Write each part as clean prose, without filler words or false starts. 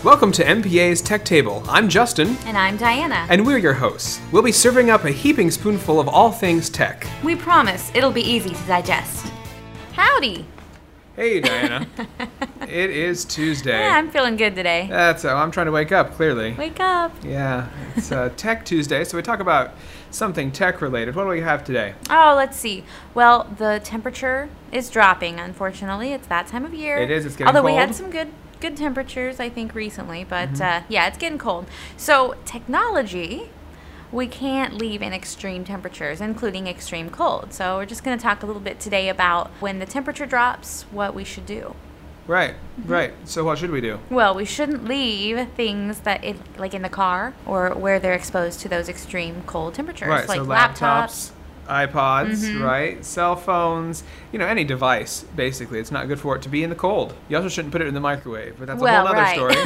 Welcome to MPA's Tech Table. I'm Justin. And I'm Diana. And we're your hosts. We'll be serving up a heaping spoonful of all things tech. We promise it'll be easy to digest. Howdy. Hey, Diana. It is Tuesday. Yeah, I'm feeling good today. I'm trying to wake up, clearly. Wake up. Yeah, it's Tech Tuesday, so we talk about something tech-related. What do we have today? Oh, let's see. Well, the temperature is dropping, unfortunately. It's that time of year. It is. It's getting Although cold. we had some good temperatures, I think, recently. But, yeah, it's getting cold. So, technology, we can't leave in extreme temperatures, including extreme cold. So, we're just going to talk a little bit today about when the temperature drops, what we should do. Right. So what should we do? Well, we shouldn't leave things like in the car or where they're exposed to those extreme cold temperatures. Right, Like so laptops. iPods, right? Cell phones, any device, basically. It's not good for it to be in the cold. You also shouldn't put it in the microwave, but that's a whole other story.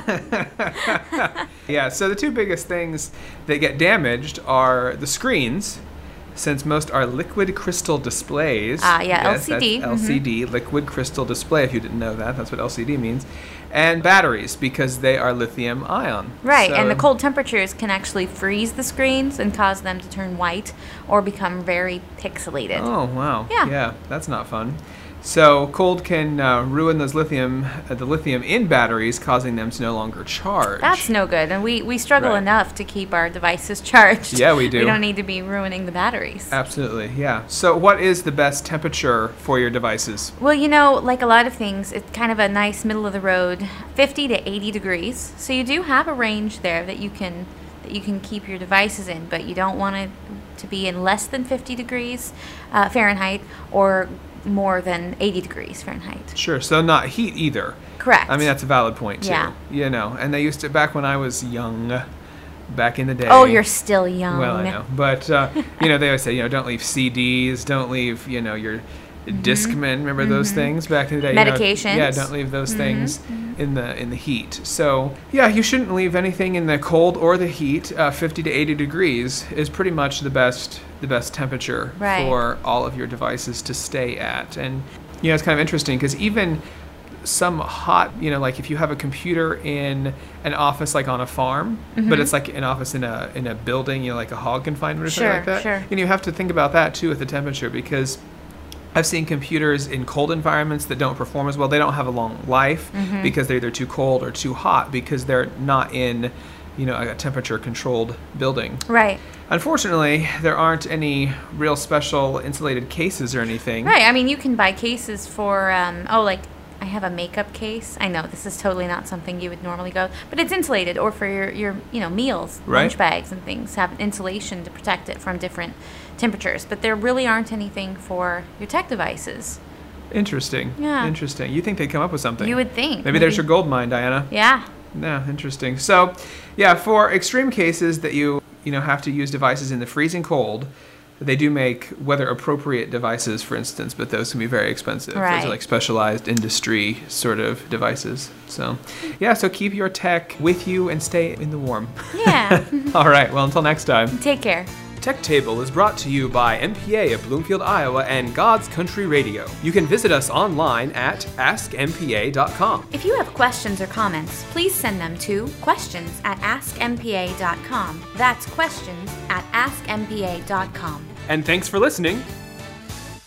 Yeah, so the two biggest things that get damaged are the screens, since most are liquid crystal displays. Yes, LCD. That's LCD, liquid crystal display, if you didn't know that. That's what LCD means. And batteries, because they are lithium ion. Right, so, and the cold temperatures can actually freeze the screens and cause them to turn white or become very pixelated. Oh, wow. Yeah, that's not fun. So cold can ruin those the lithium in batteries, causing them to no longer charge. That's no good, and we struggle enough to keep our devices charged. Yeah, we do. We don't need to be ruining the batteries. Absolutely, yeah. So what is the best temperature for your devices? Well, like a lot of things, it's kind of a nice middle of the road, 50 to 80 degrees. So you do have a range there that you can keep your devices in, but you don't want it to be in less than 50 degrees Fahrenheit or more than 80 degrees Fahrenheit. Sure, so not heat either. Correct. I mean, that's a valid point, too. Yeah. And they used to, back when I was young, back in the day. Oh, you're still young. Well, I know. But, they always say, don't leave CDs, don't leave, your Discman, remember those things back in the day? Medications. Don't leave those things in the heat. So, you shouldn't leave anything in the cold or the heat. 50 to 80 degrees is pretty much the best temperature for all of your devices to stay at. And, it's kind of interesting because even some hot, like if you have a computer in an office like on a farm, but it's like an office in a building, like a hog confinement or something like that. Sure. You have to think about that too with the temperature, because I've seen computers in cold environments that don't perform as well. They don't have a long life because they're either too cold or too hot because they're not in, a temperature-controlled building. Right. Unfortunately, there aren't any real special insulated cases or anything. Right. I mean, you can buy cases for, I have a makeup case. I know this is totally not something you would normally go, but it's insulated. Or for your meals, lunch bags and things have insulation to protect it from different temperatures. But there really aren't anything for your tech devices. Interesting. Yeah. Interesting. You think they'd come up with something? You would think. Maybe there's your gold mine, Diana. Yeah. Yeah, interesting. So, for extreme cases that you have to use devices in the freezing cold, they do make weather-appropriate devices, for instance, but those can be very expensive. Right. Those are like specialized industry sort of devices. So, so keep your tech with you and stay in the warm. Yeah. All right, well, until next time. Take care. Tech Table is brought to you by MPA of Bloomfield, Iowa, and God's Country Radio. You can visit us online at askmpa.com. If you have questions or comments, please send them to questions@askmpa.com. That's questions@askmpa.com. And thanks for listening.